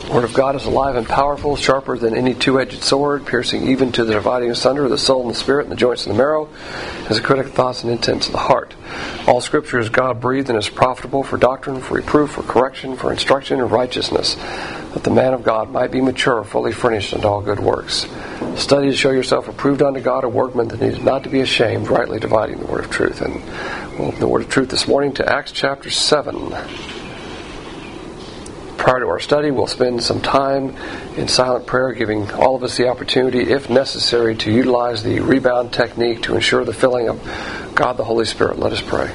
The Word of God is alive and powerful, sharper than any two-edged sword, piercing even to the dividing asunder of the soul and the spirit and the joints and the marrow, as a critic of thoughts and intents of the heart. All Scripture is God-breathed and is profitable for doctrine, for reproof, for correction, for instruction in righteousness, that the man of God might be mature, fully furnished unto all good works. Study to show yourself approved unto God, a workman that needeth not to be ashamed, rightly dividing the word of truth. And we'll open the word of truth this morning to Acts chapter 7. Prior to our study, we'll spend some time in silent prayer, giving all of us the opportunity, if necessary, to utilize the rebound technique to ensure the filling of God the Holy Spirit. Let us pray.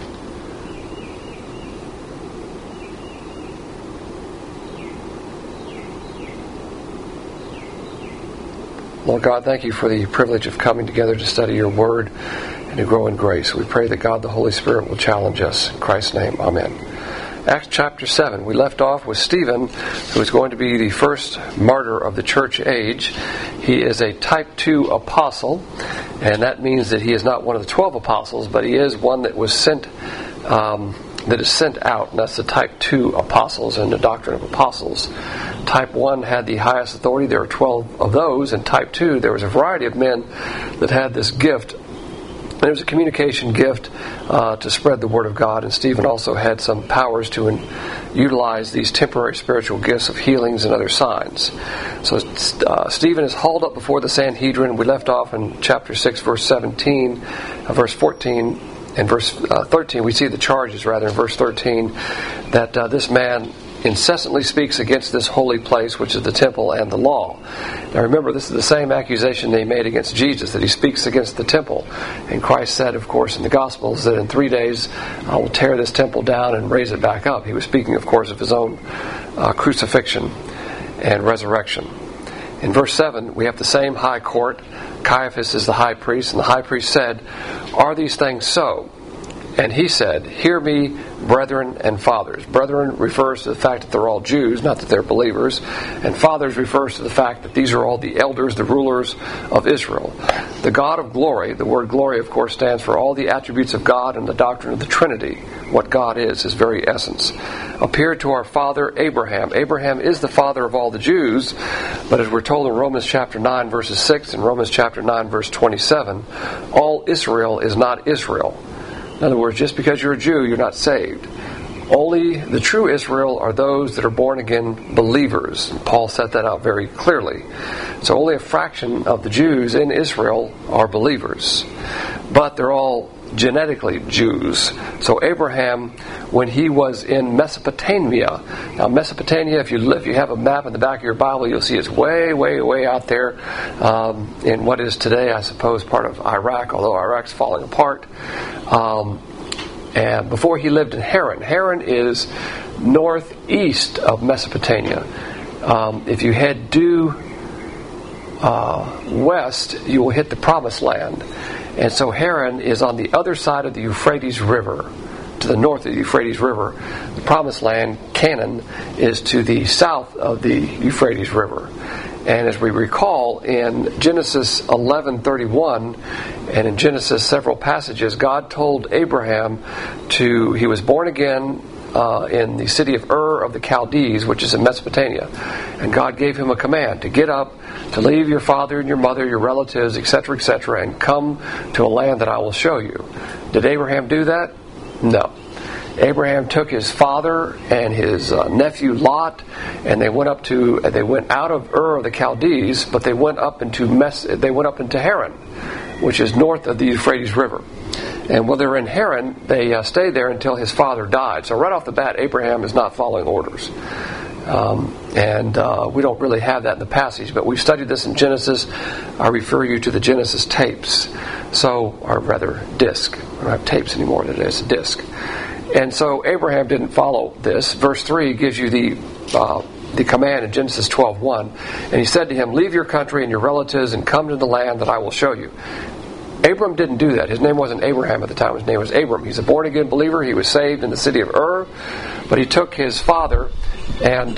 Lord God, thank you for the privilege of coming together to study your word and to grow in grace. We pray that God the Holy Spirit will challenge us. In Christ's name, amen. Acts chapter 7. We left off with Stephen, who is going to be the first martyr of the church age. He is a type 2 apostle, and that means that he is not one of the 12 apostles, but he is one that was sent, that is sent out, and that's the type 2 apostles in the doctrine of apostles. Type 1 had the highest authority. There were 12 of those, and type 2, there was a variety of men that had this gift. There was a communication gift to spread the Word of God, and Stephen also had some powers to utilize these temporary spiritual gifts of healings and other signs. So Stephen is hauled up before the Sanhedrin. We left off in chapter 6, verse 17, verse 14, and verse 13. We see the charges, rather, in verse 13, that this man incessantly speaks against this holy place, which is the temple and the law. Now remember, this is the same accusation they made against Jesus, that he speaks against the temple. And Christ said, of course, in the Gospels, that in 3 days I will tear this temple down and raise it back up. He was speaking, of course, of his own crucifixion and resurrection. In verse 7, we have the same high court. Caiaphas is the high priest, and the high priest said, "Are these things so?" And he said, "Hear me, brethren and fathers." Brethren refers to the fact that they're all Jews, not that they're believers. And fathers refers to the fact that these are all the elders, the rulers of Israel. The God of glory, the word glory, of course, stands for all the attributes of God and the doctrine of the Trinity. What God is, his very essence. Appeared to our father Abraham. Abraham is the father of all the Jews, but as we're told in Romans chapter 9, verses 6, and Romans chapter 9, verse 27, all Israel is not Israel. In other words, just because you're a Jew, you're not saved. Only the true Israel are those that are born again believers. Paul set that out very clearly. So only a fraction of the Jews in Israel are believers. But they're all genetically Jews. So Abraham, when he was in Mesopotamia, now Mesopotamia, if you have a map in the back of your Bible, you'll see it's way, way, way out there in what is today, I suppose, part of Iraq, although Iraq's falling apart. And before he lived in Haran. Haran is northeast of Mesopotamia. If you head due west, you will hit the Promised Land. And so Haran is on the other side of the Euphrates River, to the north of the Euphrates River. The Promised Land, Canaan, is to the south of the Euphrates River. And as we recall, in Genesis 11:31, and in Genesis several passages, God told Abraham he was born again in the city of Ur of the Chaldees, which is in Mesopotamia. And God gave him a command to get up, to leave your father and your mother, your relatives, etc., etc., and come to a land that I will show you. Did Abraham do that? No. Abraham took his father and his nephew Lot, and they went out of Ur of the Chaldees, but they went up into Haran, which is north of the Euphrates River. And while they're in Haran, they stayed there until his father died. So right off the bat, Abraham is not following orders. We don't really have that in the passage, but we've studied this in Genesis. I refer you to the Genesis tapes. Or rather, disc. We don't have tapes anymore today, it's a disc. And so Abraham didn't follow this. Verse 3 gives you the command in Genesis 12:1. And he said to him, "Leave your country and your relatives and come to the land that I will show you." Abram didn't do that. His name wasn't Abraham at the time. His name was Abram. He's a born-again believer. He was saved in the city of Ur. But he took his father and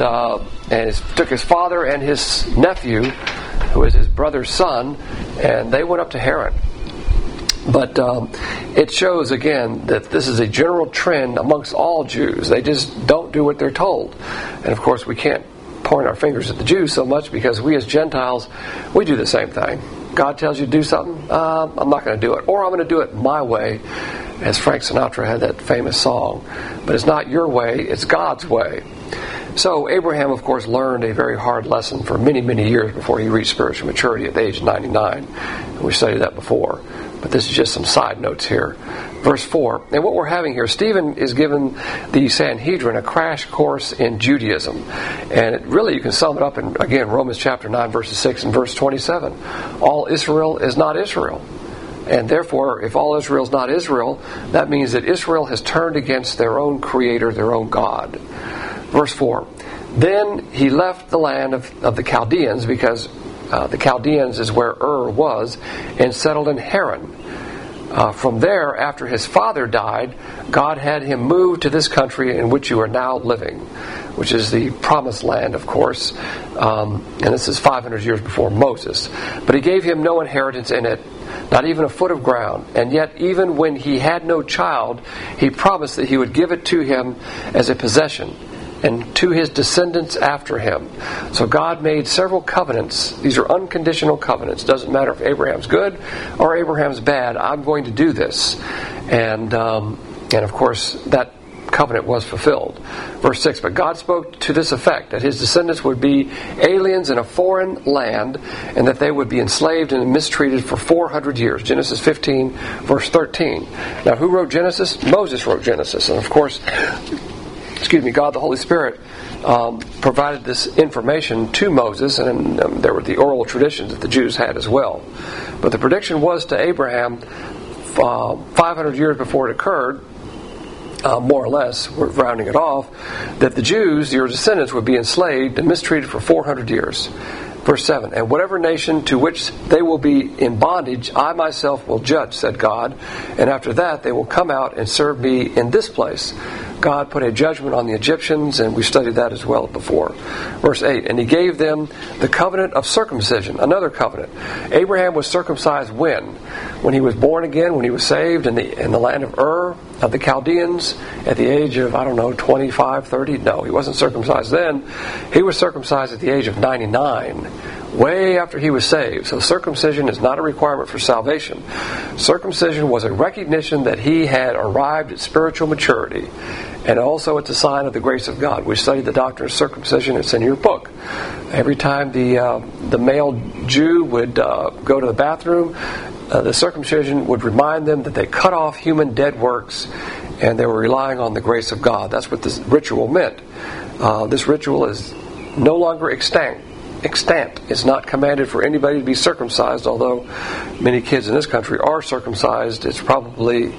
his nephew, who was his brother's son, and they went up to Haran. But it shows, again, that this is a general trend amongst all Jews. They just don't do what they're told. And, of course, we can't point our fingers at the Jews so much because we as Gentiles, we do the same thing. God tells you to do something, I'm not going to do it. Or I'm going to do it my way, as Frank Sinatra had that famous song. But it's not your way, it's God's way. So Abraham, of course, learned a very hard lesson for many, many years before he reached spiritual maturity at the age of 99. And we studied that before. But this is just some side notes here. Verse 4. And what we're having here, Stephen is given the Sanhedrin a crash course in Judaism. And really, you can sum it up in, again, Romans chapter 9, verses 6 and verse 27. All Israel is not Israel. And therefore, if all Israel is not Israel, that means that Israel has turned against their own Creator, their own God. Verse 4. Then he left the land of the Chaldeans, because the Chaldeans is where Ur was, and settled in Haran. From there, after his father died, God had him move to this country in which you are now living, which is the promised land, of course. And this is 500 years before Moses. But he gave him no inheritance in it, not even a foot of ground. And yet, even when he had no child, he promised that he would give it to him as a possession, and to his descendants after him. So God made several covenants. These are unconditional covenants. Doesn't matter if Abraham's good or Abraham's bad. I'm going to do this. And of course, that covenant was fulfilled. Verse 6, but God spoke to this effect, that his descendants would be aliens in a foreign land, and that they would be enslaved and mistreated for 400 years. Genesis 15, verse 13. Now, who wrote Genesis? Moses wrote Genesis. And of course, God the Holy Spirit provided this information to Moses, and there were the oral traditions that the Jews had as well. But the prediction was to Abraham 500 years before it occurred, more or less, we're rounding it off, that the Jews, your descendants, would be enslaved and mistreated for 400 years. Verse 7, and whatever nation to which they will be in bondage, I myself will judge, said God, and after that they will come out and serve me in this place. God put a judgment on the Egyptians, and we studied that as well before. Verse 8, and he gave them the covenant of circumcision, another covenant. Abraham was circumcised when? When he was born again, when he was saved in the land of Ur, of the Chaldeans, at the age of, 25, 30? No, he wasn't circumcised then. He was circumcised at the age of 99. Way after he was saved. So circumcision is not a requirement for salvation. Circumcision was a recognition that he had arrived at spiritual maturity. And also it's a sign of the grace of God. We studied the doctrine of circumcision. It's in your book. Every time the male Jew would go to the bathroom, the circumcision would remind them that they cut off human dead works and they were relying on the grace of God. That's what this ritual meant. This ritual is no longer extant. It's not commanded for anybody to be circumcised, although many kids in this country are circumcised. It's probably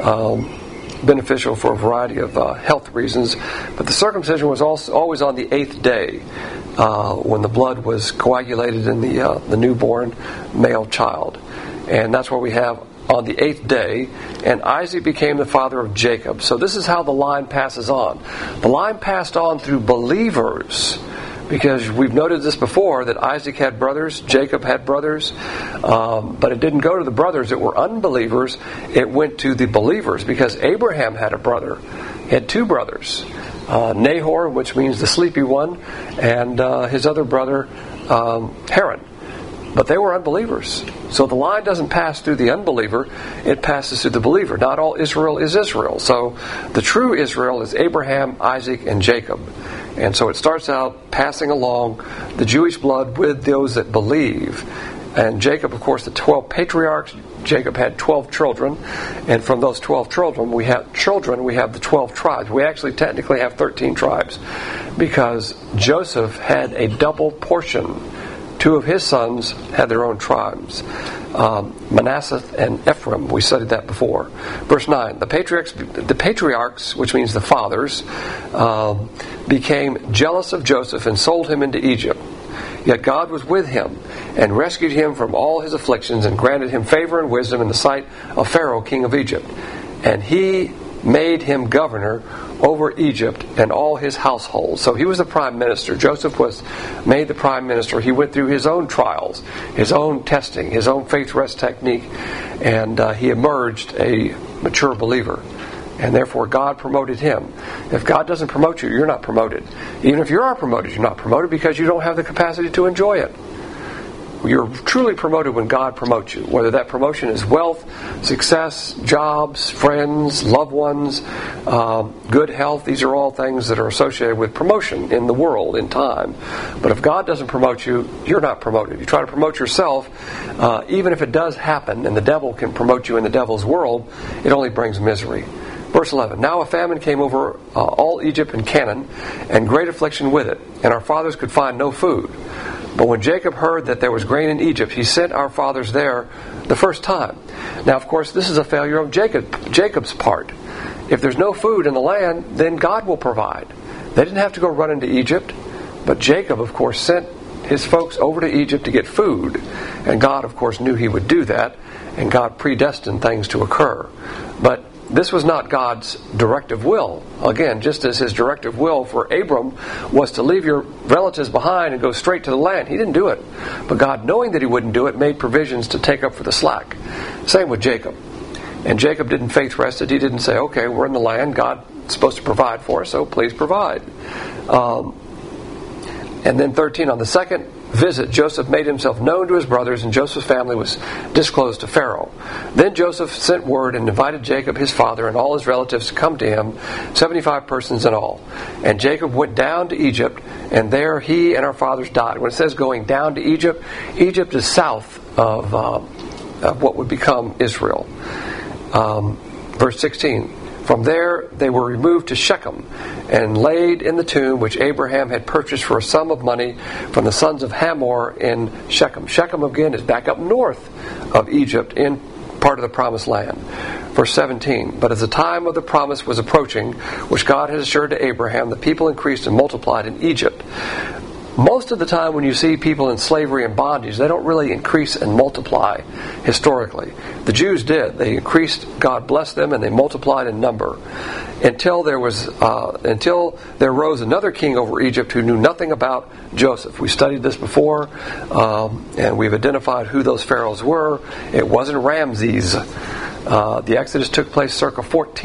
beneficial for a variety of health reasons. But the circumcision was also always on the 8th day when the blood was coagulated in the newborn male child. And that's what we have on the 8th day. And Isaac became the father of Jacob. So this is how the line passes on. The line passed on through believers, because we've noted this before, that Isaac had brothers, Jacob had brothers, but it didn't go to the brothers that were unbelievers. It went to the believers, because Abraham had a brother. He had two brothers, Nahor, which means the sleepy one, and his other brother, Haran. But they were unbelievers. So the line doesn't pass through the unbeliever, it passes through the believer. Not all Israel is Israel. So the true Israel is Abraham, Isaac, and Jacob. And so it starts out passing along the Jewish blood with those that believe. And Jacob, of course, the 12 patriarchs, Jacob had 12 children. And from those 12 children, we have the 12 tribes. We actually technically have 13 tribes, because Joseph had a double portion. Two of his sons had their own tribes, Manasseh and Ephraim. We studied that before. Verse 9, the patriarchs, which means the fathers, became jealous of Joseph and sold him into Egypt. Yet God was with him and rescued him from all his afflictions and granted him favor and wisdom in the sight of Pharaoh, king of Egypt. And he made him governor over Egypt and all his household. So he was the prime minister. Joseph was made the prime minister. He went through his own trials, his own testing, his own faith rest technique, and he emerged a mature believer. and therefore God promoted him. If God doesn't promote you, you're not promoted. Even if you are promoted, you're not promoted because you don't have the capacity to enjoy it. You're truly promoted when God promotes you, whether that promotion is wealth, success, jobs, friends, loved ones, good health. These are all things that are associated with promotion in the world, in time. But if God doesn't promote you, you're not promoted. You try to promote yourself, even if it does happen, and the devil can promote you in the devil's world, it only brings misery. Verse 11, now a famine came over all Egypt and Canaan, and great affliction with it, and our fathers could find no food. But when Jacob heard that there was grain in Egypt, he sent our fathers there the first time. Now, of course, this is a failure of Jacob's part. If there's no food in the land, then God will provide. They didn't have to go run into Egypt, but Jacob, of course, sent his folks over to Egypt to get food. And God, of course, knew he would do that, and God predestined things to occur. But this was not God's directive will. Again, just as his directive will for Abram was to leave your relatives behind and go straight to the land. He didn't do it. But God, knowing that he wouldn't do it, made provisions to take up for the slack. Same with Jacob. And Jacob didn't faith rest it. He didn't say, okay, we're in the land. God's supposed to provide for us, so please provide. And then 13, on the second visit, Joseph made himself known to his brothers, and Joseph's family was disclosed to Pharaoh. Then Joseph sent word and invited Jacob, his father, and all his relatives to come to him, 75 persons in all. And Jacob went down to Egypt, and there he and our fathers died. When it says going down to Egypt, Egypt is south of what would become Israel. Verse 16. From there they were removed to Shechem and laid in the tomb which Abraham had purchased for a sum of money from the sons of Hamor in Shechem. Shechem, again, is back up north of Egypt in part of the promised land. Verse 17, but as the time of the promise was approaching, which God had assured to Abraham, the people increased and multiplied in Egypt. Most of the time when you see people in slavery and bondage, they don't really increase and multiply historically. The Jews did. They increased, God blessed them, and they multiplied in number. Until there rose another king over Egypt who knew nothing about Joseph. We studied this before, and we've identified who those pharaohs were. It wasn't Ramses. The Exodus took place circa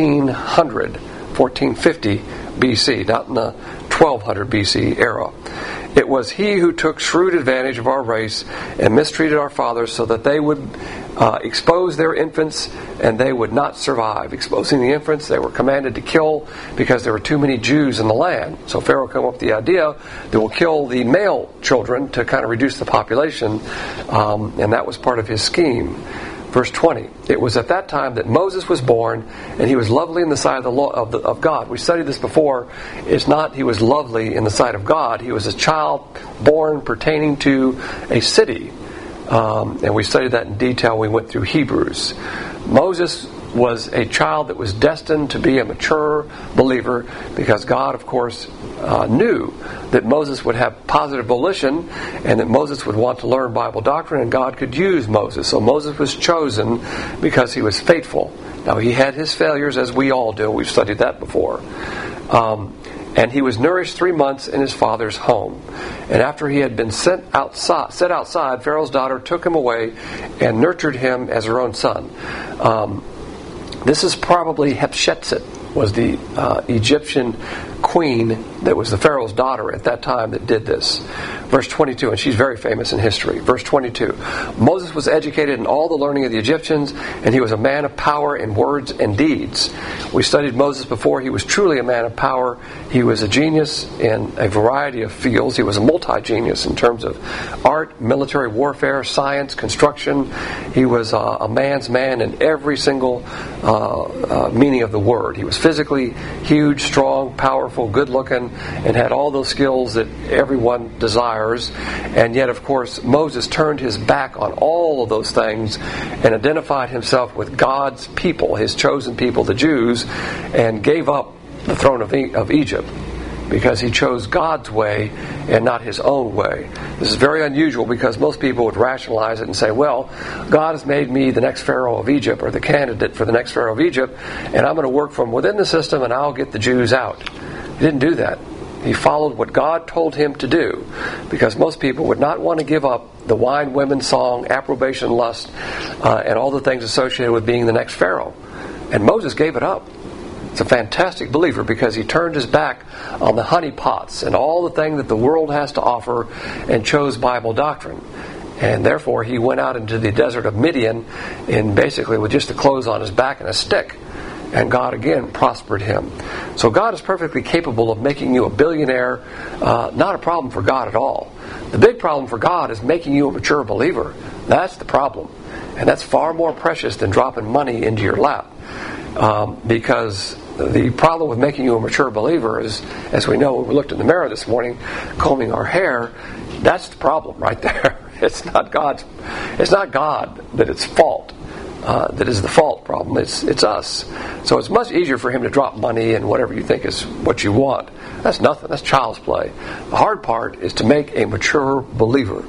1450 BC, not in the 1200 BC era. It was he who took shrewd advantage of our race and mistreated our fathers so that they would expose their infants and they would not survive. Exposing the infants, they were commanded to kill because there were too many Jews in the land. So Pharaoh came up with the idea that we'll kill the male children to kind of reduce the population, and that was part of his scheme. Verse 20, it was at that time that Moses was born, and he was lovely in the sight of God. We studied this before. It's not he was lovely in the sight of God. He was a child born pertaining to a city. And we studied that in detail when we went through Hebrews. Moses was a child that was destined to be a mature believer because God, of course, knew that Moses would have positive volition and that Moses would want to learn Bible doctrine, and God could use Moses. So Moses was chosen because he was faithful. Now, he had his failures, as we all do. We've studied that before. And he was nourished 3 months in his father's home. And after he had been set outside, Pharaoh's daughter took him away and nurtured him as her own son. This is probably Hatshepsut, was the Egyptian queen that was the Pharaoh's daughter at that time that did this. Verse 22, and she's very famous in history. Verse 22, Moses was educated in all the learning of the Egyptians, and he was a man of power in words and deeds. We studied Moses before. He was truly a man of power. He was a genius in a variety of fields. He was a multi-genius in terms of art, military warfare, science, construction. He was a man's man in every single meaning of the word. He was physically huge, strong, powerful, good-looking, and had all those skills that everyone desires. And yet, of course, Moses turned his back on all of those things and identified himself with God's people, his chosen people, the Jews, and gave up the throne of Egypt because he chose God's way and not his own way. This is very unusual because most people would rationalize it and say, well, God has made me the next Pharaoh of Egypt or the candidate for the next Pharaoh of Egypt, and I'm going to work from within the system and I'll get the Jews out. He didn't do that. He followed what God told him to do because most people would not want to give up the wine, women, song, approbation, lust, and all the things associated with being the next Pharaoh. And Moses gave it up. It's a fantastic believer because he turned his back on the honeypots and all the thing that the world has to offer and chose Bible doctrine. And therefore he went out into the desert of Midian and basically with just the clothes on his back and a stick. And God again prospered him. So God is perfectly capable of making you a billionaire. Not a problem for God at all. The big problem for God is making you a mature believer. That's the problem. And that's far more precious than dropping money into your lap. Because the problem with making you a mature believer is, as we know, when we looked in the mirror this morning, combing our hair, that's the problem right there. It's not God that it's fault. That is the fault problem. It's us. So it's much easier for him to drop money and whatever you think is what you want. That's nothing. That's child's play. The hard part is to make a mature believer.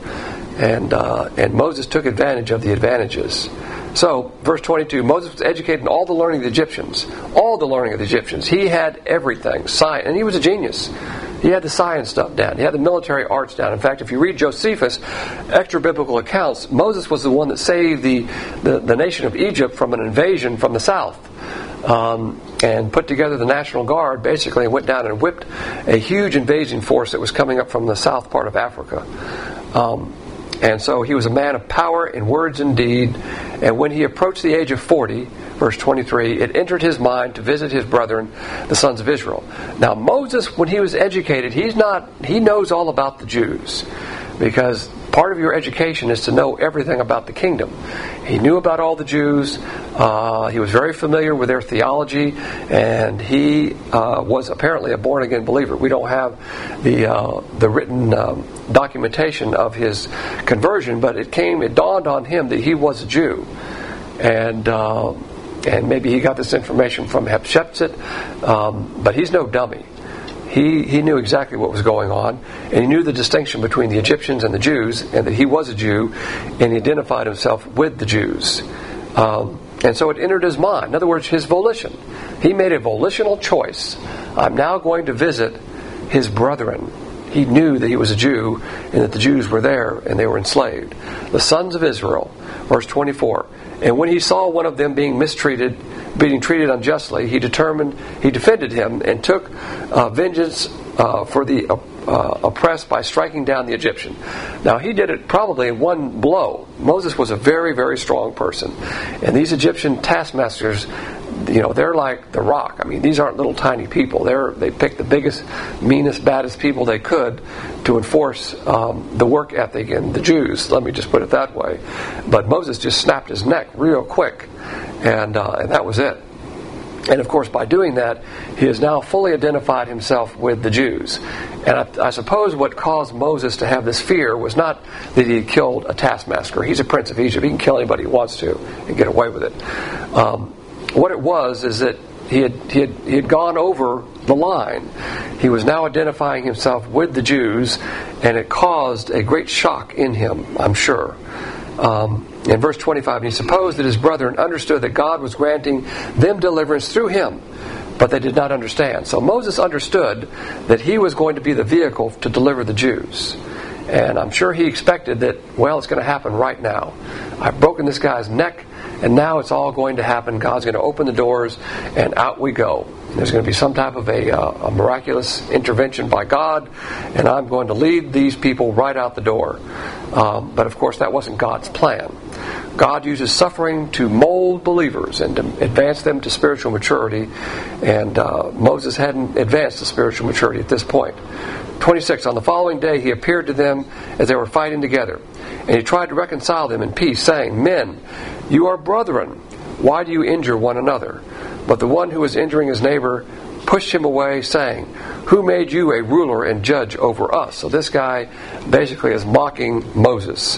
And Moses took advantage of the advantages. So, verse 22, Moses was educated in all the learning of the Egyptians. All the learning of the Egyptians. He had everything. Science, and he was a genius. He had the science stuff down. He had the military arts down. In fact, if you read Josephus' extra-biblical accounts, Moses was the one that saved the nation of Egypt from an invasion from the south. And put together the National Guard, basically, and went down and whipped a huge invasion force that was coming up from the south part of Africa. And so he was a man of power in words and deed. And when he approached the age of 40, verse 23, it entered his mind to visit his brethren, the sons of Israel. Now Moses, when he was educated, he knows all about the Jews. Because part of your education is to know everything about the kingdom. He knew about all the Jews. He was very familiar with their theology, and he was apparently a born-again believer. We don't have the written documentation of his conversion, but it dawned on him that he was a Jew, and maybe he got this information from Hatshepsut, but he's no dummy. He knew exactly what was going on, and he knew the distinction between the Egyptians and the Jews, and that he was a Jew, and he identified himself with the Jews. And so it entered his mind. In other words, his volition. He made a volitional choice. I'm now going to visit his brethren. He knew that he was a Jew, and that the Jews were there, and they were enslaved. The sons of Israel, verse 24. And when he saw one of them being treated unjustly, he defended him and took vengeance for the oppressed by striking down the Egyptian. Now he did it probably in one blow. Moses was a very, very strong person. And these Egyptian taskmasters, they're like the Rock. I mean, these aren't little tiny people. They picked the biggest, meanest, baddest people they could to enforce the work ethic in the Jews. Let me just put it that way. But Moses just snapped his neck real quick, and that was it. And of course, by doing that, he has now fully identified himself with the Jews. And I suppose what caused Moses to have this fear was not that he had killed a taskmaster. He's a prince of Egypt. He can kill anybody he wants to and get away with it. What it was is that he had gone over the line. He was now identifying himself with the Jews, and it caused a great shock in him, I'm sure. In verse 25, he supposed that his brethren understood that God was granting them deliverance through him, but they did not understand. So Moses understood that he was going to be the vehicle to deliver the Jews. And I'm sure he expected that, it's going to happen right now. I've broken this guy's neck, and now it's all going to happen. God's going to open the doors, and out we go. There's going to be some type of a miraculous intervention by God, and I'm going to lead these people right out the door. But of course, that wasn't God's plan. God uses suffering to mold believers and to advance them to spiritual maturity, and Moses hadn't advanced to spiritual maturity at this point. 26, on the following day he appeared to them as they were fighting together, and he tried to reconcile them in peace, saying, Men, you are brethren. Why do you injure one another? But the one who was injuring his neighbor pushed him away, saying, Who made you a ruler and judge over us? So this guy basically is mocking Moses.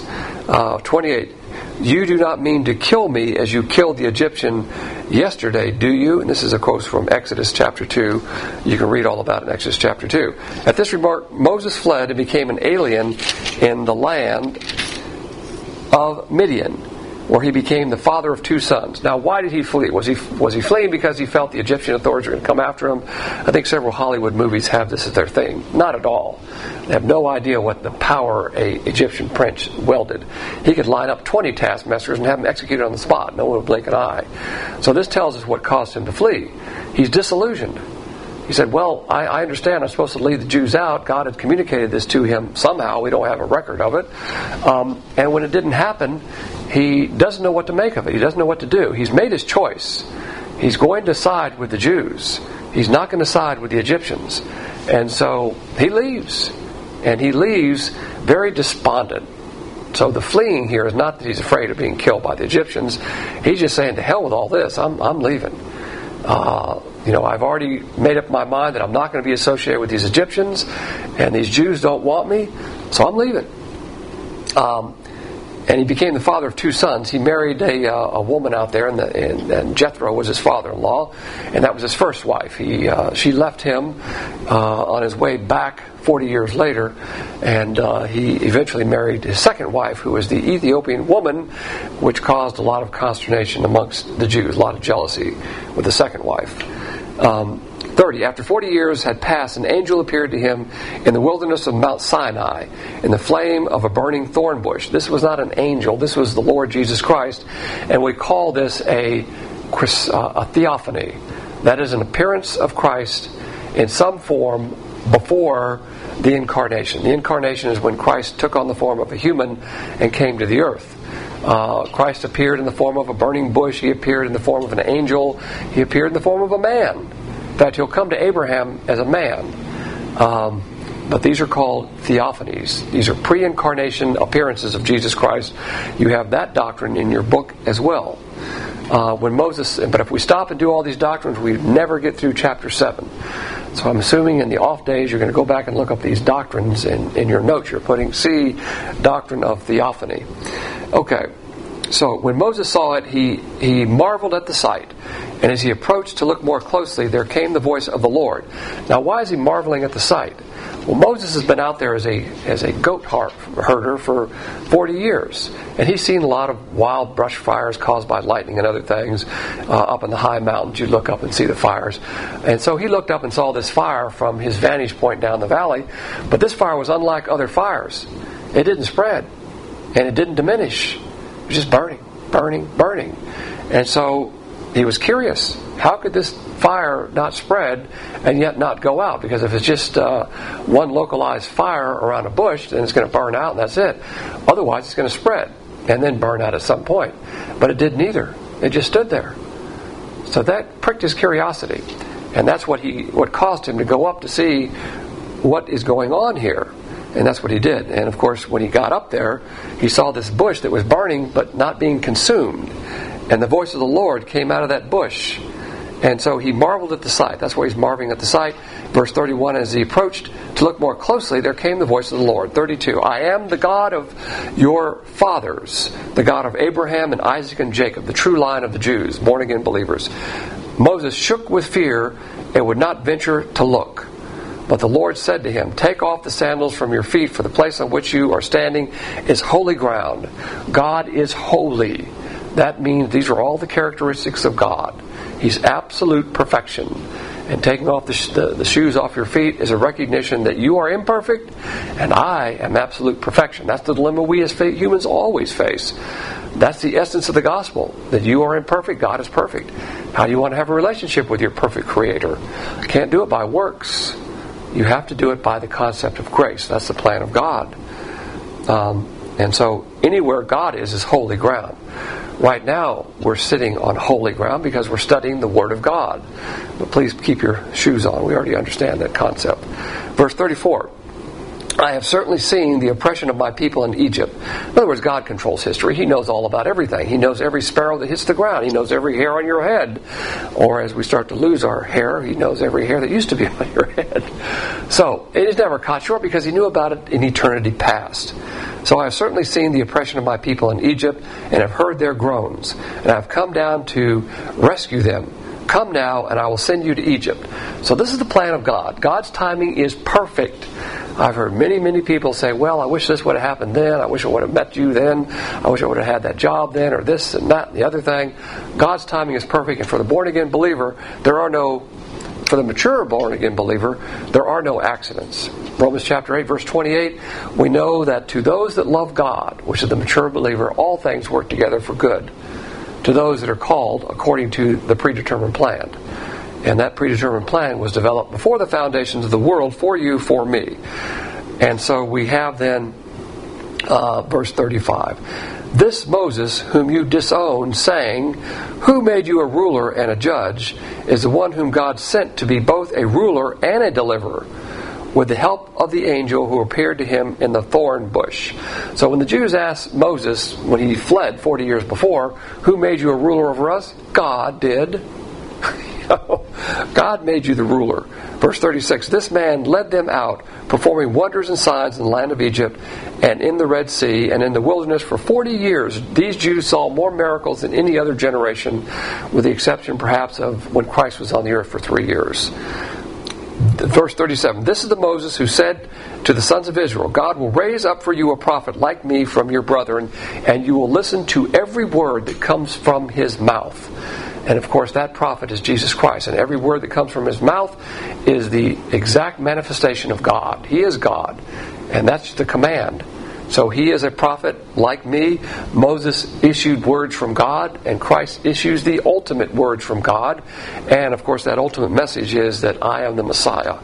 28, You do not mean to kill me as you killed the Egyptian yesterday, do you? And this is a quote from Exodus chapter 2. You can read all about it in Exodus chapter 2. At this remark, Moses fled and became an alien in the land of Midian. where he became the father of 2 sons. Now, why did he flee? Was he fleeing because he felt the Egyptian authorities were going to come after him? I think several Hollywood movies have this as their thing. Not at all. They have no idea what the power a Egyptian prince wielded. He could line up 20 taskmasters and have them executed on the spot. No one would blink an eye. So this tells us what caused him to flee. He's disillusioned. He said, well, I understand I'm supposed to lead the Jews out. God had communicated this to him somehow. We don't have a record of it. And when it didn't happen, he doesn't know what to make of it. He doesn't know what to do. He's made his choice. He's going to side with the Jews. He's not going to side with the Egyptians. And so he leaves. And he leaves very despondent. So the fleeing here is not that he's afraid of being killed by the Egyptians. He's just saying, to hell with all this. I'm leaving. I've already made up my mind that I'm not going to be associated with these Egyptians, and these Jews don't want me, so I'm leaving. And he became the father of 2 sons. He married a woman out there, and Jethro was his father-in-law, and that was his first wife. She left him on his way back 40 years later, and he eventually married his second wife, who was the Ethiopian woman, which caused a lot of consternation amongst the Jews, a lot of jealousy with the second wife. 30. After 40 years had passed, an angel appeared to him in the wilderness of Mount Sinai in the flame of a burning thorn bush. This was not an angel. This was the Lord Jesus Christ. And we call this a theophany. That is an appearance of Christ in some form before the incarnation. The incarnation is when Christ took on the form of a human and came to the earth. Christ appeared in the form of a burning bush. He appeared in the form of an angel. He appeared in the form of a man. In fact, he'll come to Abraham as a man. But these are called theophanies. These are pre-incarnation appearances of Jesus Christ. You have that doctrine in your book as well. But if we stop and do all these doctrines, we never get through chapter 7. So I'm assuming in the off days you're going to go back and look up these doctrines in your notes. You're putting C, doctrine of theophany. Okay. So when Moses saw it, he marveled at the sight. And as he approached to look more closely, there came the voice of the Lord. Now, why is he marveling at the sight? Well, Moses has been out there as a goat herder for 40 years. And he's seen a lot of wild brush fires caused by lightning and other things up in the high mountains. You look up and see the fires. And so he looked up and saw this fire from his vantage point down the valley. But this fire was unlike other fires. It didn't spread. And it didn't diminish. It was just burning, burning, burning. And so he was curious. How could this fire not spread and yet not go out? Because if it's just one localized fire around a bush, then it's going to burn out and that's it. Otherwise, it's going to spread and then burn out at some point. But it didn't either. It just stood there. So that pricked his curiosity. And that's what caused him to go up to see what is going on here. And that's what he did. And of course, when he got up there, he saw this bush that was burning but not being consumed. And the voice of the Lord came out of that bush. And so he marveled at the sight. That's why he's marveling at the sight. Verse 31, as he approached to look more closely, there came the voice of the Lord. 32, I am the God of your fathers, the God of Abraham and Isaac and Jacob, the true line of the Jews, born-again believers. Moses shook with fear and would not venture to look. But the Lord said to him, take off the sandals from your feet, for the place on which you are standing is holy ground. God is holy. That means these are all the characteristics of God. He's absolute perfection. And taking off the shoes off your feet is a recognition that you are imperfect and I am absolute perfection. That's the dilemma we as humans always face. That's the essence of the gospel, that you are imperfect, God is perfect. How do you want to have a relationship with your perfect Creator? You can't do it by works. You have to do it by the concept of grace. That's the plan of God. And so anywhere God is holy ground. Right now, we're sitting on holy ground because we're studying the Word of God. But please keep your shoes on. We already understand that concept. Verse 34. I have certainly seen the oppression of my people in Egypt. In other words, God controls history. He knows all about everything. He knows every sparrow that hits the ground. He knows every hair on your head. Or as we start to lose our hair, He knows every hair that used to be on your head. So, it is never caught short because He knew about it in eternity past. So I have certainly seen the oppression of my people in Egypt and have heard their groans. And I have come down to rescue them Come now, and I will send you to Egypt. So this is the plan of God. God's timing is perfect. I've heard many, many people say, well, I wish this would have happened then. I wish I would have met you then. I wish I would have had that job then, or this and that and the other thing. God's timing is perfect. And for the born-again believer, for the mature born-again believer, there are no accidents. Romans chapter 8, verse 28, we know that to those that love God, which is the mature believer, all things work together for good, to those that are called according to the predetermined plan. And that predetermined plan was developed before the foundations of the world for you, for me. And so we have then verse 35. This Moses, whom you disowned, saying, who made you a ruler and a judge, is the one whom God sent to be both a ruler and a deliverer, with the help of the angel who appeared to him in the thorn bush. So when the Jews asked Moses, when he fled 40 years before, who made you a ruler over us? God did. God made you the ruler. Verse 36, this man led them out, performing wonders and signs in the land of Egypt and in the Red Sea and in the wilderness for 40 years. These Jews saw more miracles than any other generation, with the exception perhaps of when Christ was on the earth for 3 years. Verse 37, this is the Moses who said to the sons of Israel, God will raise up for you a prophet like me from your brethren, and you will listen to every word that comes from his mouth. And of course that prophet is Jesus Christ, and every word that comes from his mouth is the exact manifestation of God. He is God, and that's the command. So he is a prophet like me. Moses issued words from God, and Christ issues the ultimate words from God. And of course that ultimate message is that I am the Messiah.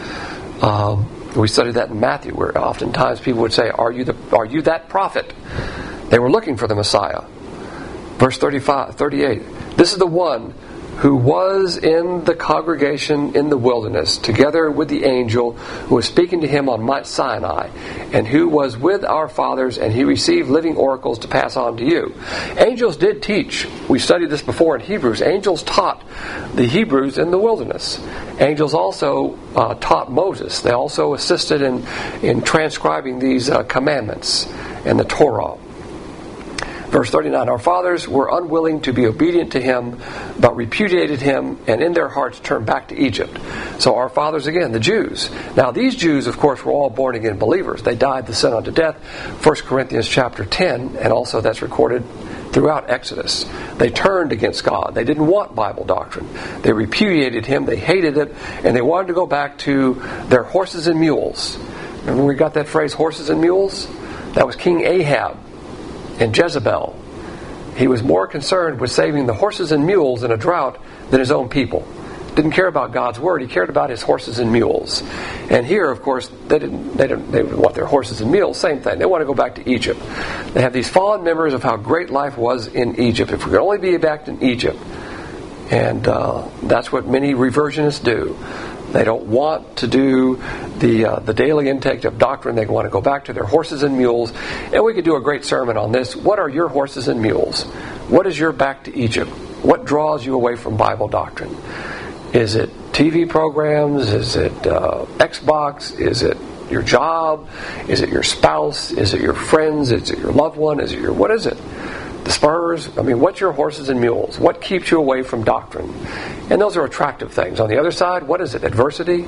We studied that in Matthew, where oftentimes people would say, are you that prophet? They were looking for the Messiah. Verse 38, this is the one who was in the congregation in the wilderness, together with the angel who was speaking to him on Mount Sinai, and who was with our fathers, and he received living oracles to pass on to you. Angels did teach. We studied this before in Hebrews. Angels taught the Hebrews in the wilderness. Angels also taught Moses. They also assisted in transcribing these commandments and the Torah. Verse 39, our fathers were unwilling to be obedient to him, but repudiated him, and in their hearts turned back to Egypt. So our fathers, again, the Jews. Now these Jews, of course, were all born-again believers. They died the sin unto death. 1 Corinthians chapter 10, and also that's recorded throughout Exodus. They turned against God. They didn't want Bible doctrine. They repudiated him. They hated it, and they wanted to go back to their horses and mules. Remember we got that phrase, horses and mules? That was King Ahab and Jezebel. He was more concerned with saving the horses and mules in a drought than his own people. Didn't care about God's word. He cared about his horses and mules. And here, of course, they didn't want their horses and mules. Same thing. They want to go back to Egypt. They have these fond memories of how great life was in Egypt. If we could only be back in Egypt. And that's what many reversionists do. They don't want to do the daily intake of doctrine. They want to go back to their horses and mules. And we could do a great sermon on this. What are your horses and mules? What is your back to Egypt? What draws you away from Bible doctrine? Is it TV programs? Is it Xbox? Is it your job? Is it your spouse? Is it your friends? Is it your loved one? What is it? The spurs? What's your horses and mules? What keeps you away from doctrine? And those are attractive things. On the other side, what is it? Adversity?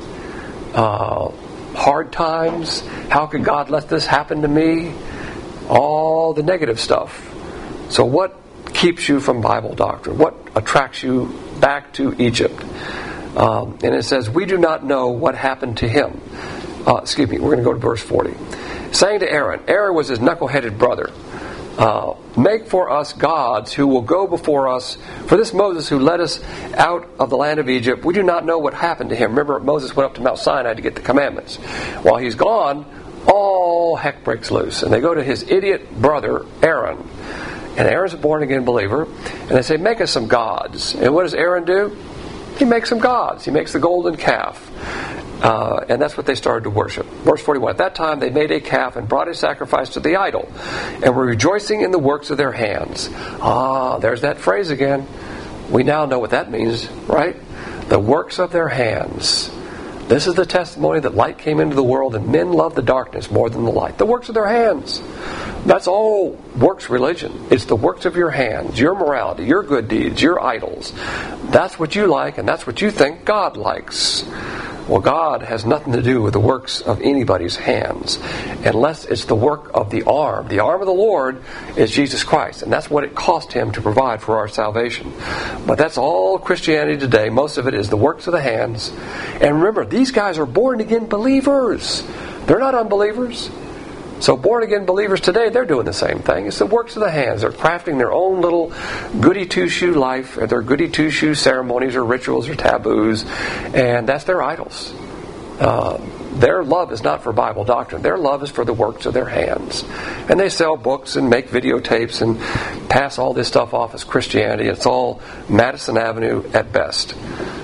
Hard times? How could God let this happen to me? All the negative stuff. So what keeps you from Bible doctrine? What attracts you back to Egypt? And it says, we do not know what happened to him. We're going to go to verse 40. Saying to Aaron was his knuckle-headed brother, make for us gods who will go before us. For this Moses who led us out of the land of Egypt, we do not know what happened to him. Remember, Moses went up to Mount Sinai to get the commandments. While he's gone, all heck breaks loose. And they go to his idiot brother, Aaron. And Aaron's a born-again believer. And they say, make us some gods. And what does Aaron do? He makes some gods. He makes the golden calf. And that's what they started to worship. Verse 41, at that time they made a calf and brought a sacrifice to the idol, and were rejoicing in the works of their hands. There's that phrase again. We now know what that means, right? The works of their hands. This is the testimony that light came into the world, and men loved the darkness more than the light. The works of their hands. That's all works religion. It's the works of your hands, your morality, your good deeds, your idols. That's what you like, and that's what you think God likes. Well, God has nothing to do with the works of anybody's hands, unless it's the work of the arm. The arm of the Lord is Jesus Christ, and that's what it cost Him to provide for our salvation. But that's all Christianity today. Most of it is the works of the hands. And remember, these guys are born-again believers. They're not unbelievers. So born-again believers today, they're doing the same thing. It's the works of the hands. They're crafting their own little goody-two-shoe life, or their goody-two-shoe ceremonies or rituals or taboos, and that's their idols. Their love is not for Bible doctrine. Their love is for the works of their hands. And they sell books and make videotapes and pass all this stuff off as Christianity. It's all Madison Avenue at best.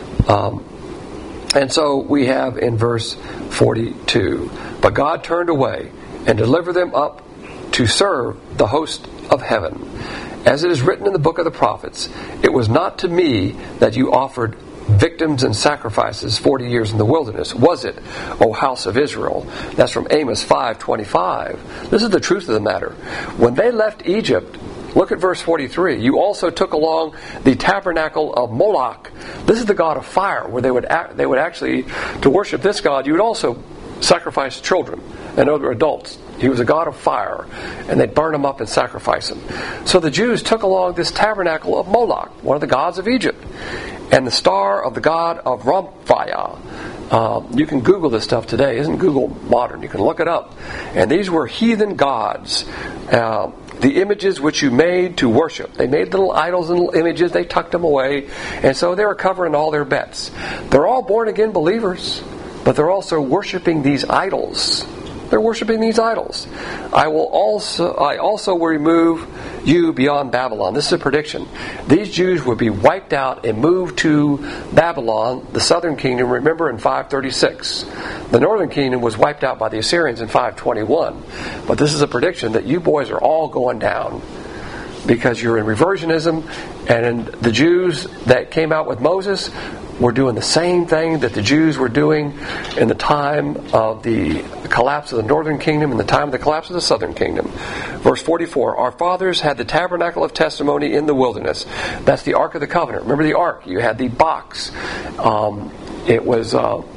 And so we have in verse 42, "But God turned away and deliver them up to serve the host of heaven. As it is written in the book of the prophets, it was not to me that you offered victims and sacrifices 40 years in the wilderness, was it, O house of Israel?" That's from Amos 5:25. This is the truth of the matter. When they left Egypt, look at verse 43. "You also took along the tabernacle of Moloch." This is the god of fire, where they would actually, to worship this god, you would also sacrifice children and other adults. He was a god of fire, and they'd burn him up and sacrifice him. So the Jews took along this tabernacle of Moloch, one of the gods of Egypt, and the star of the god of Ramphia. You can Google this stuff today. Isn't Google modern? You can look it up. And these were heathen gods. The images which you made to worship. They made little idols and little images. They tucked them away. And so they were covering all their bets. They're all born-again believers, but they're also worshiping these idols. They're worshiping these idols. I also will remove you beyond Babylon. This is a prediction. These Jews would be wiped out and moved to Babylon, the southern kingdom, remember, in 536. The northern kingdom was wiped out by the Assyrians in 521. But this is a prediction that you boys are all going down, because you're in reversionism, and the Jews that came out with Moses were doing the same thing that the Jews were doing in the time of the collapse of the northern kingdom and the time of the collapse of the southern kingdom. Verse 44, "Our fathers had the tabernacle of testimony in the wilderness." That's the Ark of the Covenant. Remember the Ark? You had the box. It was...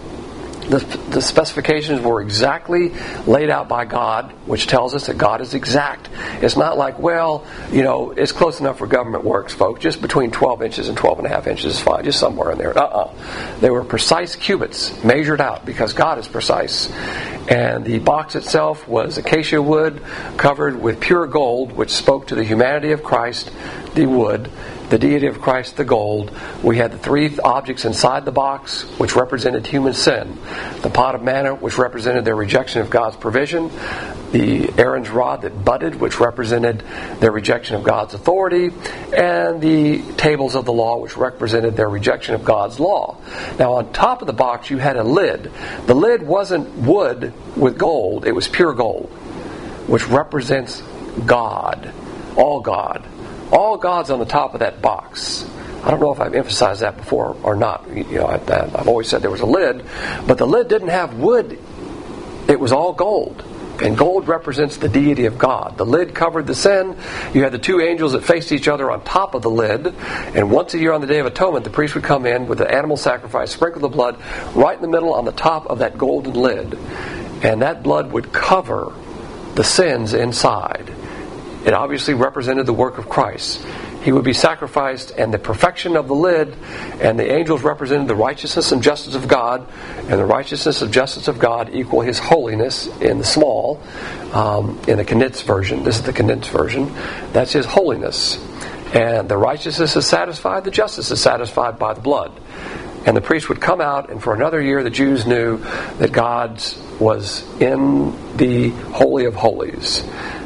The specifications were exactly laid out by God, which tells us that God is exact. It's not like, well, it's close enough for government works, folks. Just between 12 inches and 12 and a half inches is fine. Just somewhere in there. They were precise cubits measured out, because God is precise. And the box itself was acacia wood covered with pure gold, which spoke to the humanity of Christ, the wood, the deity of Christ, the gold. We had the three objects inside the box, which represented human sin. The pot of manna, which represented their rejection of God's provision. The Aaron's rod that budded, which represented their rejection of God's authority. And the tables of the law, which represented their rejection of God's law. Now, on top of the box, you had a lid. The lid wasn't wood with gold. It was pure gold, which represents God. All God. All God's on the top of that box. I don't know if I've emphasized that before or not. I've always said there was a lid, but the lid didn't have wood. It was all gold. And gold represents the deity of God. The lid covered the sin. You had the two angels that faced each other on top of the lid. And once a year on the Day of Atonement, the priest would come in with the animal sacrifice, sprinkle the blood right in the middle on the top of that golden lid. And that blood would cover the sins inside. It obviously represented the work of Christ. He would be sacrificed, and the perfection of the lid, and the angels represented the righteousness and justice of God, and the righteousness and justice of God equal His holiness in the small, in the condensed version. This is the condensed version. That's His holiness. And the righteousness is satisfied, the justice is satisfied by the blood. And the priest would come out, and for another year the Jews knew that God was in the Holy of Holies.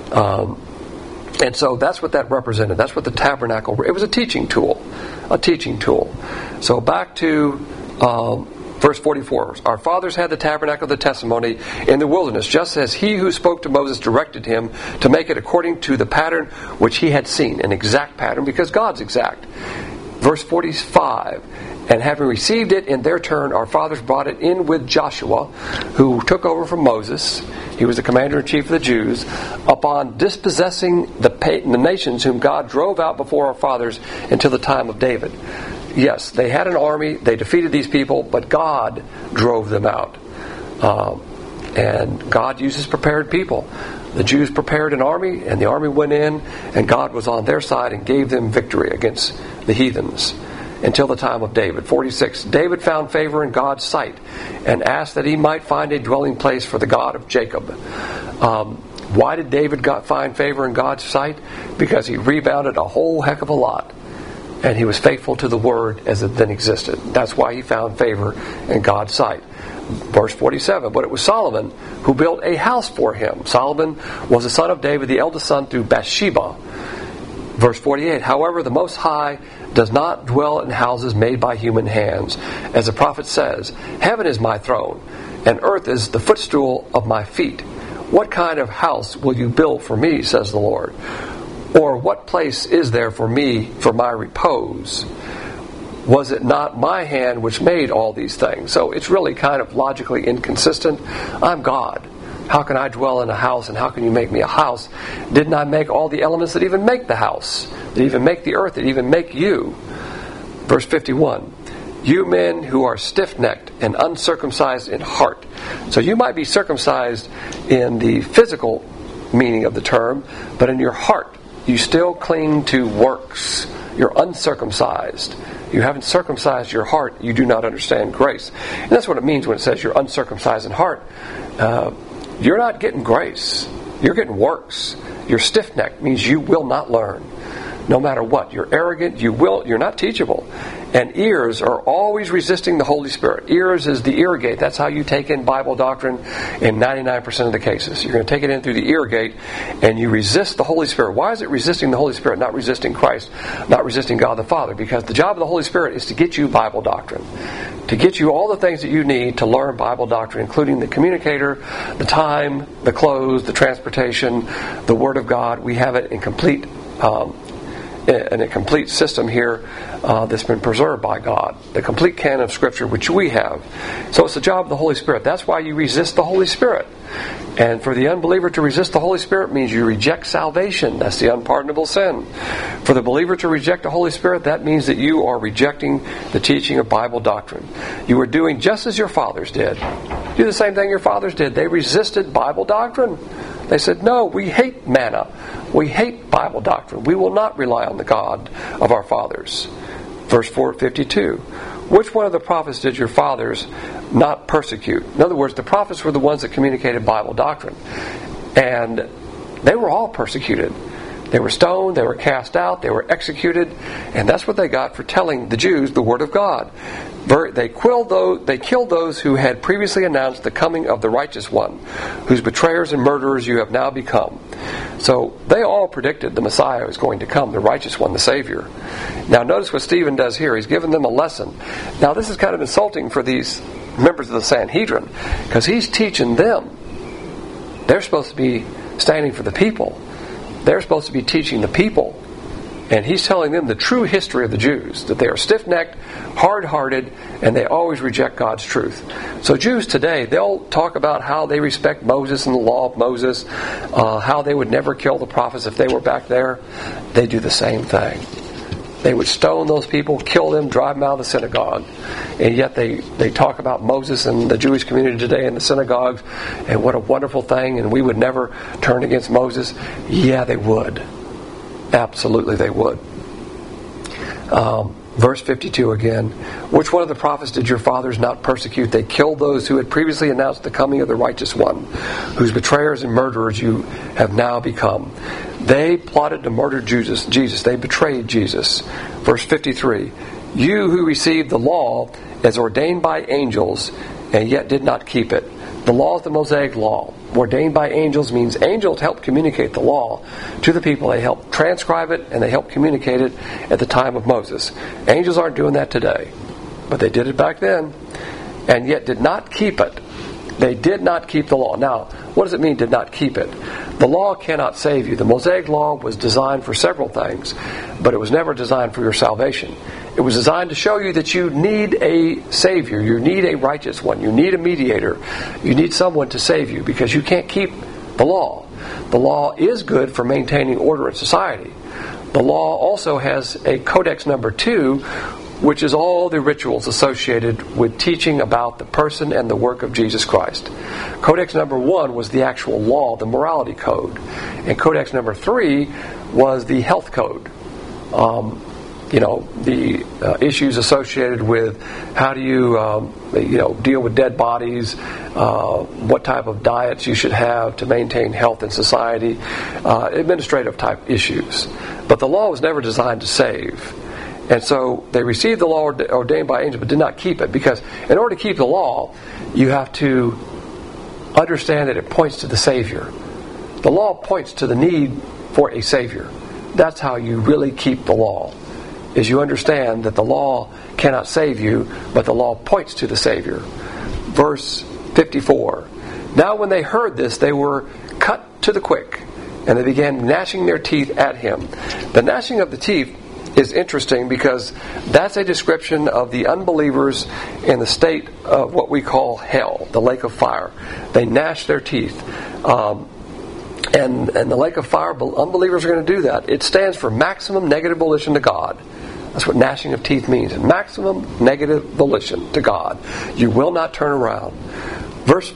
And so that's what that represented. That's what the tabernacle... It was a teaching tool. A teaching tool. So back to verse 44. "Our fathers had the tabernacle of the testimony in the wilderness, just as he who spoke to Moses directed him to make it according to the pattern which he had seen." An exact pattern, because God's exact. Verse 45. And having received it in their turn, our fathers brought it in with Joshua, who took over from Moses. He was the commander-in-chief of the Jews, upon dispossessing the nations whom God drove out before our fathers until the time of David. Yes, they had an army, they defeated these people, but God drove them out. And God uses prepared people. The Jews prepared an army, and the army went in, and God was on their side and gave them victory against the heathens until the time of David. 46. David found favor in God's sight and asked that he might find a dwelling place for the God of Jacob. Why did David find favor in God's sight? Because he rebounded a whole heck of a lot, and he was faithful to the word as it then existed. That's why he found favor in God's sight. Verse 47, but it was Solomon who built a house for him. Solomon was the son of David, the eldest son through Bathsheba. Verse 48, however, the Most High does not dwell in houses made by human hands. As the prophet says, heaven is my throne, and earth is the footstool of my feet. What kind of house will you build for me, says the Lord? Or what place is there for me for my repose? Was it not my hand which made all these things? So it's really kind of logically inconsistent. I'm God. How can I dwell in a house, and how can you make me a house? Didn't I make all the elements that even make the house, that even make the earth, that even make you? Verse 51, you men who are stiff-necked and uncircumcised in heart. So you might be circumcised in the physical meaning of the term, but in your heart you still cling to works. You're uncircumcised. You haven't circumcised your heart. You do not understand grace. And that's what it means when it says you're uncircumcised in heart. You're not getting grace. You're getting works. You're stiff-necked means you will not learn. No matter what. You're arrogant. You're not teachable. And ears are always resisting the Holy Spirit. Ears is the ear gate. That's how you take in Bible doctrine in 99% of the cases. You're going to take it in through the ear gate, and you resist the Holy Spirit. Why is it resisting the Holy Spirit, not resisting Christ, not resisting God the Father? Because the job of the Holy Spirit is to get you Bible doctrine, to get you all the things that you need to learn Bible doctrine, including the communicator, the time, the clothes, the transportation, the Word of God. We have it in a complete system here that's been preserved by God. The complete canon of Scripture, which we have. So it's the job of the Holy Spirit. That's why you resist the Holy Spirit. And for the unbeliever to resist the Holy Spirit means you reject salvation. That's the unpardonable sin. For the believer to reject the Holy Spirit, that means that you are rejecting the teaching of Bible doctrine. You are doing just as your fathers did. Do the same thing your fathers did. They resisted Bible doctrine. They said, no, we hate manna. We hate Bible doctrine. We will not rely on the God of our fathers. Verse 452. Which one of the prophets did your fathers not persecute? In other words, the prophets were the ones that communicated Bible doctrine. And they were all persecuted. They were stoned, they were cast out, they were executed, and that's what they got for telling the Jews the Word of God. They killed those who had previously announced the coming of the righteous one, whose betrayers and murderers you have now become. So they all predicted the Messiah was going to come, the righteous one, the Savior. Now notice what Stephen does here. He's given them a lesson. Now this is kind of insulting for these members of the Sanhedrin, because he's teaching them. They're supposed to be standing for the people. They're supposed to be teaching the people. And he's telling them the true history of the Jews, that they are stiff-necked, hard-hearted, and they always reject God's truth. So Jews today, they'll talk about how they respect Moses and the law of Moses, how they would never kill the prophets if they were back there. They do the same thing. They would stone those people, kill them, drive them out of the synagogue. And yet they talk about Moses and the Jewish community today in the synagogues, and what a wonderful thing, and we would never turn against Moses. Yeah, they would. Absolutely they would. Verse 52 again. Which one of the prophets did your fathers not persecute? They killed those who had previously announced the coming of the righteous one, whose betrayers and murderers you have now become. They plotted to murder Jesus. They betrayed Jesus. Verse 53. You who received the law as ordained by angels and yet did not keep it. The law is the Mosaic law. Ordained by angels means angels help communicate the law to the people. They help transcribe it and they help communicate it at the time of Moses. Angels aren't doing that today, but they did it back then, and yet did not keep it. They did not keep the law. Now, what does it mean did not keep it? The law cannot save you. The Mosaic law was designed for several things, but it was never designed for your salvation. It was designed to show you that you need a Savior. You need a righteous one. You need a mediator. You need someone to save you because you can't keep the law. The law is good for maintaining order in society. The law also has a Codex number 2, which is all the rituals associated with teaching about the person and the work of Jesus Christ. Codex number 1 was the actual law, the morality code. And Codex number 3 was the health code. The issues associated with how do you, deal with dead bodies, what type of diets you should have to maintain health in society, administrative type issues. But the law was never designed to save. And so they received the law ordained by angels but did not keep it, because in order to keep the law, you have to understand that it points to the Savior. The law points to the need for a Savior. That's how you really keep the law, is you understand that the law cannot save you, but the law points to the Savior. Verse 54. Now when they heard this, they were cut to the quick, and they began gnashing their teeth at him. The gnashing of the teeth is interesting because that's a description of the unbelievers in the state of what we call hell, the lake of fire. They gnash their teeth. And the lake of fire, unbelievers are going to do that. It stands for maximum negative volition to God. That's what gnashing of teeth means. Maximum negative volition to God. You will not turn around. Verse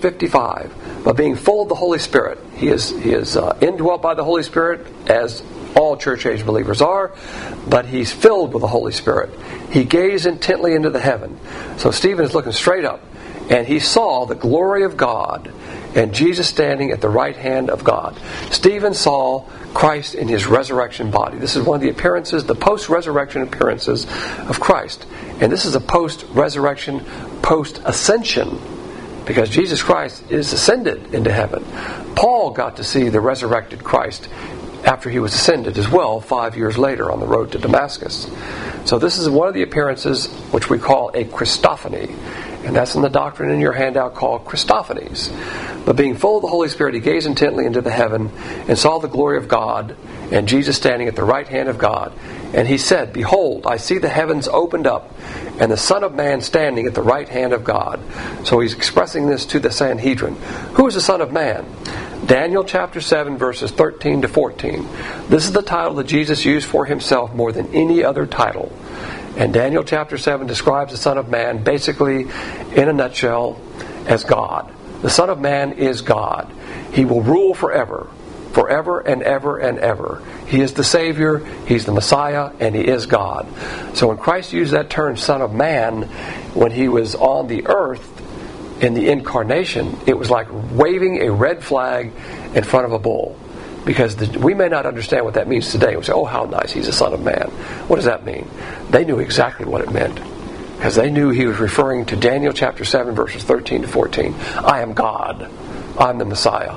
55. By being full of the Holy Spirit. He is indwelt by the Holy Spirit, as all church age believers are, but he's filled with the Holy Spirit. He gazed intently into the heaven. So Stephen is looking straight up, and he saw the glory of God and Jesus standing at the right hand of God. Stephen saw Christ in his resurrection body. This is one of the appearances, the post-resurrection appearances of Christ. And this is a post-resurrection, post-ascension, because Jesus Christ is ascended into heaven. Paul got to see the resurrected Christ after he was ascended as well 5 years later on the road to Damascus. So this is one of the appearances which we call a Christophany. And that's in the doctrine in your handout called Christophanies. But being full of the Holy Spirit, he gazed intently into the heaven and saw the glory of God and Jesus standing at the right hand of God. And he said, Behold, I see the heavens opened up and the Son of Man standing at the right hand of God. So he's expressing this to the Sanhedrin. Who is the Son of Man? Daniel chapter 7 verses 13 to 14. This is the title that Jesus used for himself more than any other title. And Daniel chapter 7 describes the Son of Man basically, in a nutshell, as God. The Son of Man is God. He will rule forever. Forever and ever and ever. He is the Savior, He's the Messiah, and He is God. So when Christ used that term, Son of Man, when He was on the earth in the incarnation, it was like waving a red flag in front of a bull. Because we may not understand what that means today. We say, oh, how nice, He's a Son of Man. What does that mean? They knew exactly what it meant. Because they knew He was referring to Daniel chapter 7 verses 13 to 14. I am God. I'm the Messiah.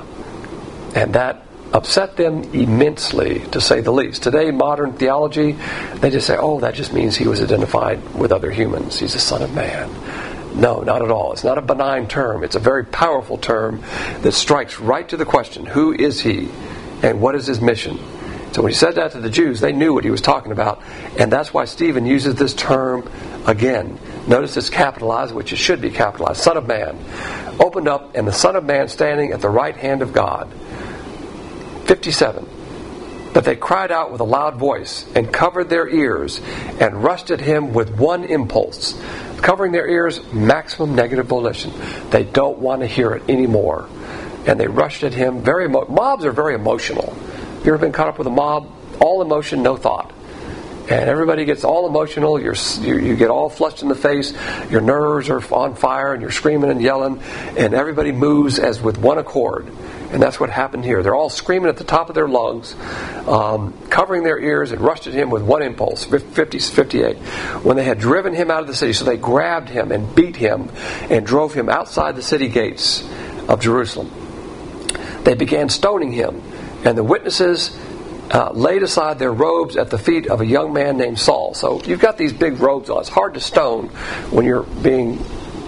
And that upset them immensely, to say the least. Today, modern theology, they just say, oh, that just means He was identified with other humans. He's the Son of Man. No, not at all. It's not a benign term. It's a very powerful term that strikes right to the question, who is He and what is His mission? So when He said that to the Jews, they knew what He was talking about, and that's why Stephen uses this term again. Notice it's capitalized, which it should be capitalized. Son of Man. Opened up, and the Son of Man standing at the right hand of God. 57. But they cried out with a loud voice and covered their ears and rushed at Him with one impulse. Covering their ears, maximum negative volition. They don't want to hear it anymore. And they rushed at Him. Mobs are very emotional. Have you ever been caught up with a mob? All emotion, no thought. And everybody gets all emotional. You get all flushed in the face. Your nerves are on fire, and you're screaming and yelling. And everybody moves as with one accord. And that's what happened here. They're all screaming at the top of their lungs, covering their ears, and rushed at Him with one impulse. 58. When they had driven Him out of the city, so they grabbed Him and beat Him and drove Him outside the city gates of Jerusalem. They began stoning Him, and the witnesses laid aside their robes at the feet of a young man named Saul. So you've got these big robes on. It's hard to stone when you're being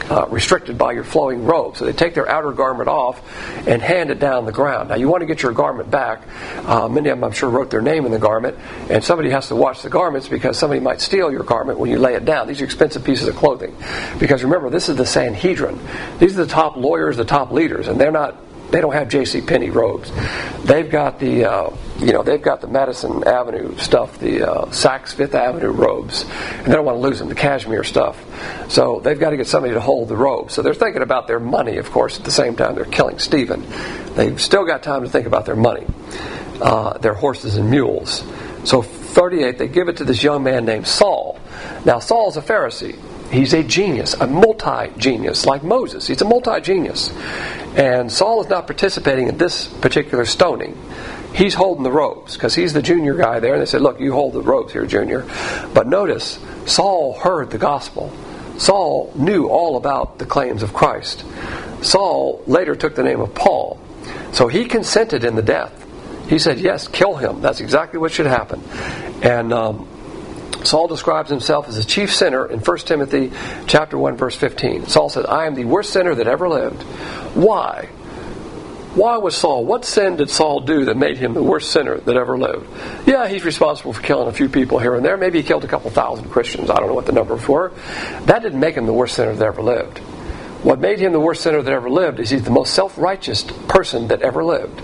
restricted by your flowing robe. So they take their outer garment off and hand it down the ground. Now you want to get your garment back. Many of them, I'm sure, wrote their name in the garment, and somebody has to watch the garments because somebody might steal your garment when you lay it down. These are expensive pieces of clothing. Because remember, this is the Sanhedrin. These are the top lawyers, the top leaders, and they don't have J.C. Penney robes. They've got they've got the Madison Avenue stuff, the Saks Fifth Avenue robes, and they don't want to lose them, the cashmere stuff. So they've got to get somebody to hold the robes. So they're thinking about their money, of course, at the same time they're killing Stephen. They've still got time to think about their money, their horses and mules. So 38, they give it to this young man named Saul. Now Saul's a Pharisee. He's a genius, a multi-genius, like Moses. He's a multi-genius. And Saul is not participating in this particular stoning. He's holding the robes, because he's the junior guy there. And they said, look, you hold the robes here, junior. But notice, Saul heard the gospel. Saul knew all about the claims of Christ. Saul later took the name of Paul. So he consented in the death. He said, yes, kill him. That's exactly what should happen. And Saul describes himself as a chief sinner in 1 Timothy chapter 1, verse 15. Saul said, I am the worst sinner that ever lived. Why? Why was Saul? What sin did Saul do that made him the worst sinner that ever lived? Yeah, he's responsible for killing a few people here and there. Maybe he killed a couple thousand Christians. I don't know what the numbers were. That didn't make him the worst sinner that ever lived. What made him the worst sinner that ever lived is he's the most self-righteous person that ever lived.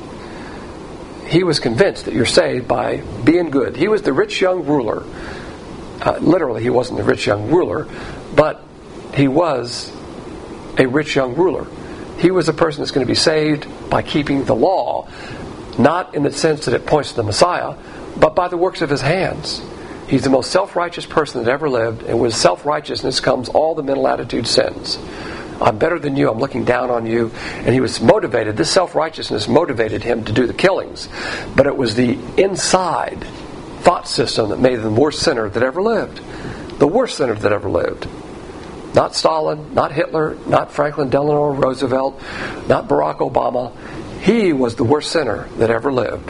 He was convinced that you're saved by being good. He was the rich young ruler. Literally, he wasn't a rich young ruler, but he was a rich young ruler. He was a person that's going to be saved by keeping the law, not in the sense that it points to the Messiah, but by the works of his hands. He's the most self-righteous person that ever lived, and with self-righteousness comes all the mental attitude sins. I'm better than you, I'm looking down on you. And he was motivated, this self-righteousness motivated him to do the killings. But it was the inside thought system that made him the worst sinner that ever lived. The worst sinner that ever lived. Not Stalin, not Hitler, not Franklin Delano Roosevelt, not Barack Obama. He was the worst sinner that ever lived.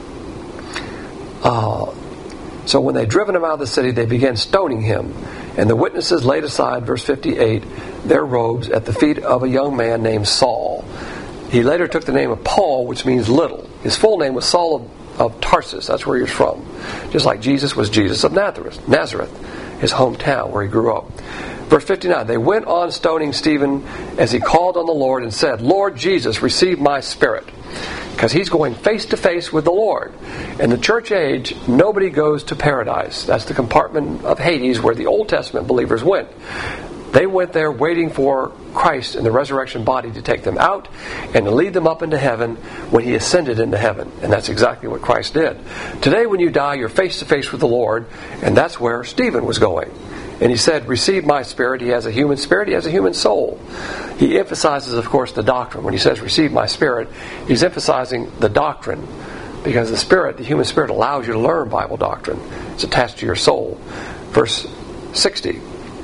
So when they'd driven him out of the city, they began stoning him. And the witnesses laid aside, verse 58, their robes at the feet of a young man named Saul. He later took the name of Paul, which means little. His full name was Saul of Tarsus. That's where he was from. Just like Jesus was Jesus of Nazareth, his hometown where he grew up. Verse 59, they went on stoning Stephen as he called on the Lord and said, Lord Jesus, receive my spirit. Because he's going face to face with the Lord. In the church age, nobody goes to paradise. That's the compartment of Hades where the Old Testament believers went. They went there waiting for Christ in the resurrection body to take them out and to lead them up into heaven when he ascended into heaven. And that's exactly what Christ did. Today when you die, you're face to face with the Lord, and that's where Stephen was going. And he said, receive my spirit. He has a human spirit. He has a human soul. He emphasizes, of course, the doctrine. When he says, receive my spirit, he's emphasizing the doctrine. Because the spirit, the human spirit, allows you to learn Bible doctrine. It's attached to your soul. Verse 60.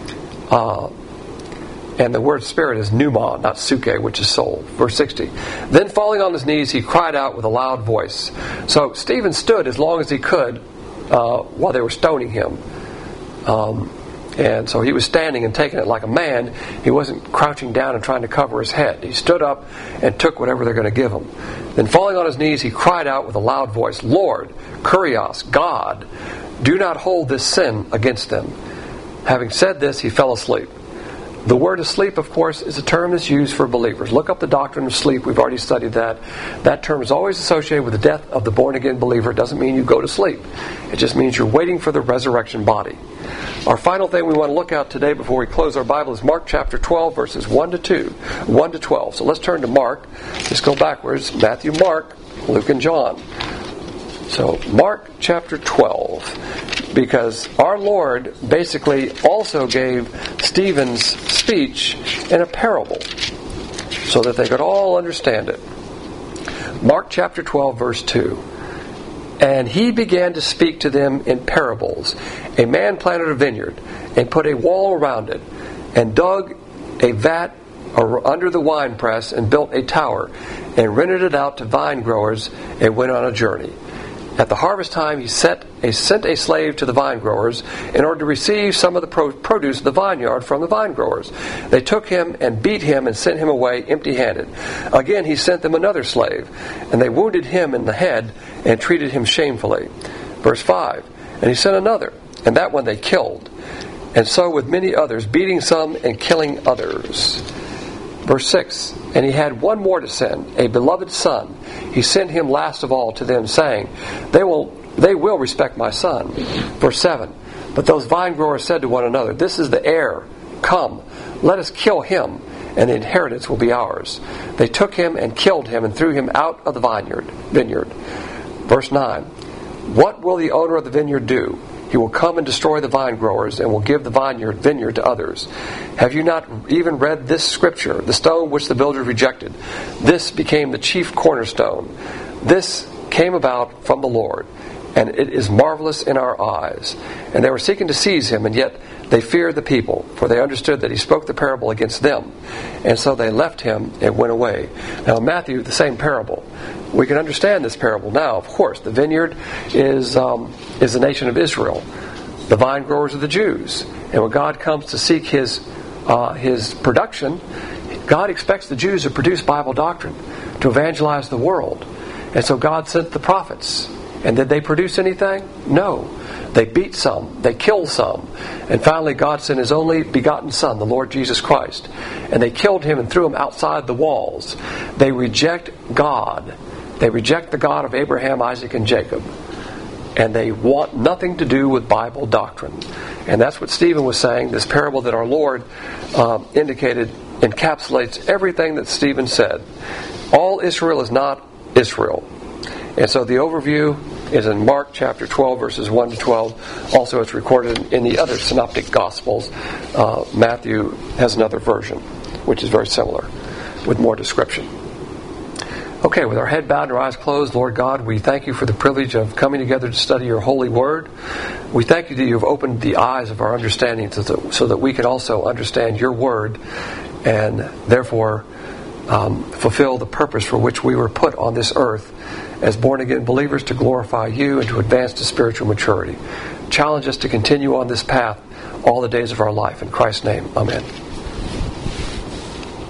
And the word spirit is pneuma, not suke, which is soul. Verse 60. Then falling on his knees, he cried out with a loud voice. So Stephen stood as long as he could while they were stoning him. And so he was standing and taking it like a man. He wasn't crouching down and trying to cover his head. He stood up and took whatever they're going to give him. Then falling on his knees, he cried out with a loud voice, Lord, Kurios, God, do not hold this sin against them. Having said this, he fell asleep. The word asleep, of course, is a term that's used for believers. Look up the doctrine of sleep. We've already studied that. That term is always associated with the death of the born-again believer. It doesn't mean you go to sleep. It just means you're waiting for the resurrection body. Our final thing we want to look at today before we close our Bible is Mark chapter 12, verses 1 to 12. So let's turn to Mark. Just go backwards. Matthew, Mark, Luke, and John. So Mark chapter 12, because our Lord basically also gave Stephen's speech in a parable so that they could all understand it. Mark chapter 12, verse 2. And he began to speak to them in parables. A man planted a vineyard and put a wall around it and dug a vat under the winepress and built a tower and rented it out to vine growers and went on a journey. At the harvest time he sent a slave to the vine growers in order to receive some of the produce of the vineyard from the vine growers. They took him and beat him and sent him away empty-handed. Again he sent them another slave, and they wounded him in the head and treated him shamefully. Verse 5, and he sent another, and that one they killed. And so with many others, beating some and killing others. Verse 6, and he had one more to send, a beloved son. He sent him last of all to them, saying, They will respect my son. Verse 7, but those vine growers said to one another, This is the heir. Come, let us kill him, and the inheritance will be ours. They took him and killed him and threw him out of the vineyard. Verse 9, what will the owner of the vineyard do? He will come and destroy the vine growers and will give the vineyard to others. Have you not even read this scripture? The stone which the builders rejected, this became the chief cornerstone. This came about from the Lord, and it is marvelous in our eyes. And they were seeking to seize him, and yet they feared the people, for they understood that he spoke the parable against them. And so they left him and went away. Now in Matthew, the same parable. We can understand this parable now, of course. The vineyard is the nation of Israel. The vine growers are the Jews. And when God comes to seek his production, God expects the Jews to produce Bible doctrine, to evangelize the world. And so God sent the prophets. And did they produce anything? No. They beat some. They killed some. And finally God sent his only begotten Son, the Lord Jesus Christ. And they killed him and threw him outside the walls. They reject God. They reject the God of Abraham, Isaac, and Jacob. And they want nothing to do with Bible doctrine. And that's what Stephen was saying. This parable that our Lord indicated encapsulates everything that Stephen said. All Israel is not Israel. And so the overview is in Mark chapter 12, verses 1 to 12. Also it's recorded in the other synoptic Gospels. Matthew has another version, which is very similar, with more description. Okay, with our head bowed and our eyes closed, Lord God, we thank you for the privilege of coming together to study your holy word. We thank you that you have opened the eyes of our understanding so that we can also understand your word and therefore fulfill the purpose for which we were put on this earth as born-again believers, to glorify you and to advance to spiritual maturity. Challenge us to continue on this path all the days of our life. In Christ's name, amen.